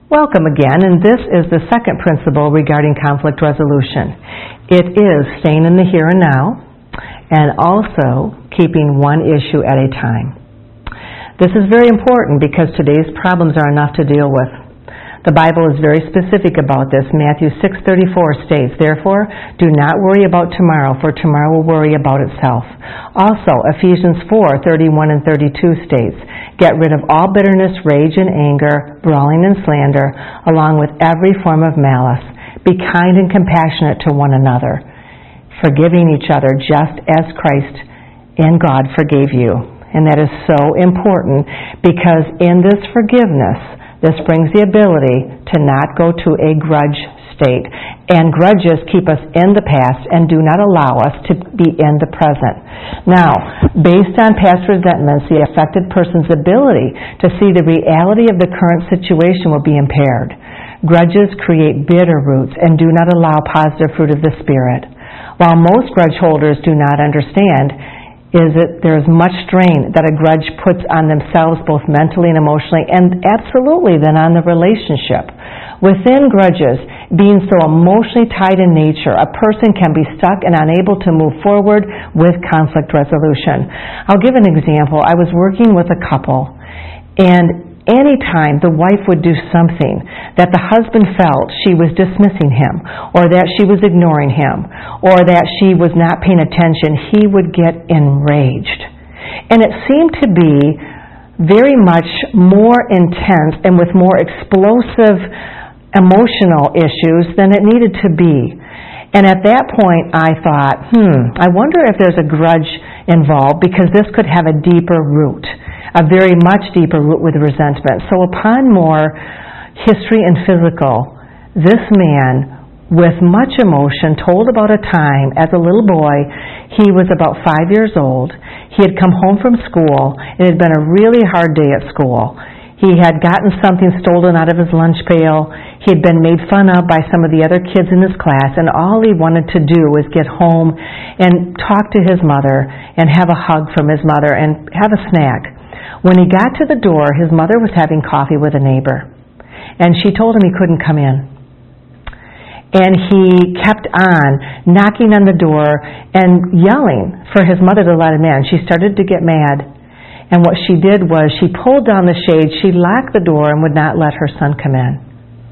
Welcome again, and this is the second principle regarding conflict resolution. It is staying in the here and now, and also keeping one issue at a time. This is very important because today's problems are enough to deal with. The Bible is very specific about this. Matthew 6:34 states, "Therefore, do not worry about tomorrow, for tomorrow will worry about itself." Also, Ephesians 4:31 and 32 states, "Get rid of all bitterness, rage, and anger, brawling and slander, along with every form of malice. Be kind and compassionate to one another, forgiving each other just as Christ and God forgave you." And that is so important because in this forgiveness, this brings the ability to not go to a grudge state. And grudges keep us in the past and do not allow us to be in the present. Now, based on past resentments, the affected person's ability to see the reality of the current situation will be impaired. Grudges create bitter roots and do not allow positive fruit of the Spirit. While most grudge holders do not understand, is that there is much strain that a grudge puts on themselves both mentally and emotionally, and absolutely then on the relationship. Within grudges, being so emotionally tied in nature, a person can be stuck and unable to move forward with conflict resolution. I'll give an example. I was working with a couple, and anytime the wife would do something that the husband felt she was dismissing him, or that she was ignoring him, or that she was not paying attention, he would get enraged. And it seemed to be very much more intense and with more explosive emotional issues than it needed to be. And at that point I thought, I wonder if there's a grudge involved, because this could have a deeper root. A very much deeper root with resentment. So upon more history and physical, this man, with much emotion, told about a time as a little boy. He was about 5 years old. He had come home from school. It had been a really hard day at school. He had gotten something stolen out of his lunch pail. He had been made fun of by some of the other kids in his class, and all he wanted to do was get home and talk to his mother and have a hug from his mother and have a snack. When he got to the door, his mother was having coffee with a neighbor, and she told him he couldn't come in. And he kept on knocking on the door and yelling for his mother to let him in. She started to get mad, and what she did was she pulled down the shade, she locked the door, and would not let her son come in.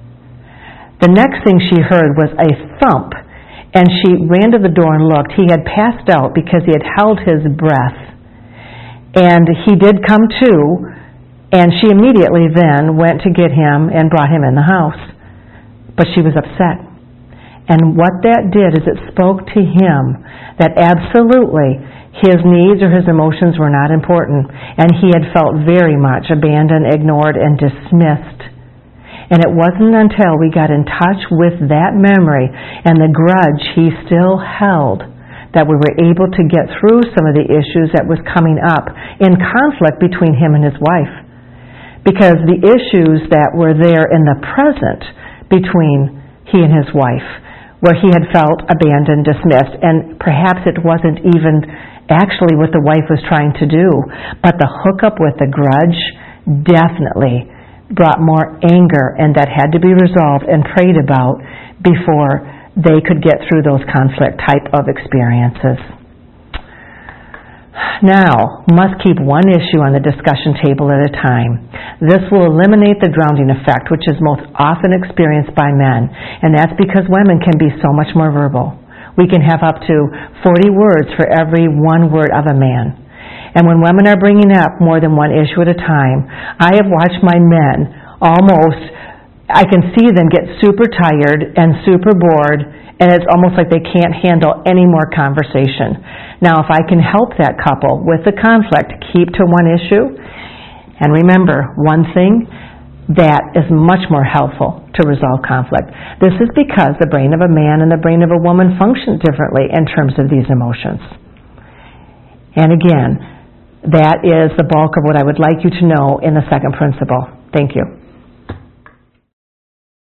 The next thing she heard was a thump, and she ran to the door and looked. He had passed out because he had held his breath. And he did come to, and she immediately then went to get him and brought him in the house. But she was upset. And what that did is it spoke to him that absolutely his needs or his emotions were not important. And he had felt very much abandoned, ignored, and dismissed. And it wasn't until we got in touch with that memory and the grudge he still held that we were able to get through some of the issues that was coming up in conflict between him and his wife. Because the issues that were there in the present between he and his wife, where he had felt abandoned, dismissed, and perhaps it wasn't even actually what the wife was trying to do, but the hookup with the grudge definitely brought more anger, and that had to be resolved and prayed about before they could get through those conflict type of experiences. Now, must keep one issue on the discussion table at a time. This will eliminate the drowning effect, which is most often experienced by men, and that's because women can be so much more verbal. We can have up to 40 words for every one word of a man. And when women are bringing up more than one issue at a time, I have watched my men I can see them get super tired and super bored, and it's almost like they can't handle any more conversation. Now, if I can help that couple with the conflict, keep to one issue, and remember one thing, that is much more helpful to resolve conflict. This is because the brain of a man and the brain of a woman function differently in terms of these emotions. And again, that is the bulk of what I would like you to know in the second principle. Thank you.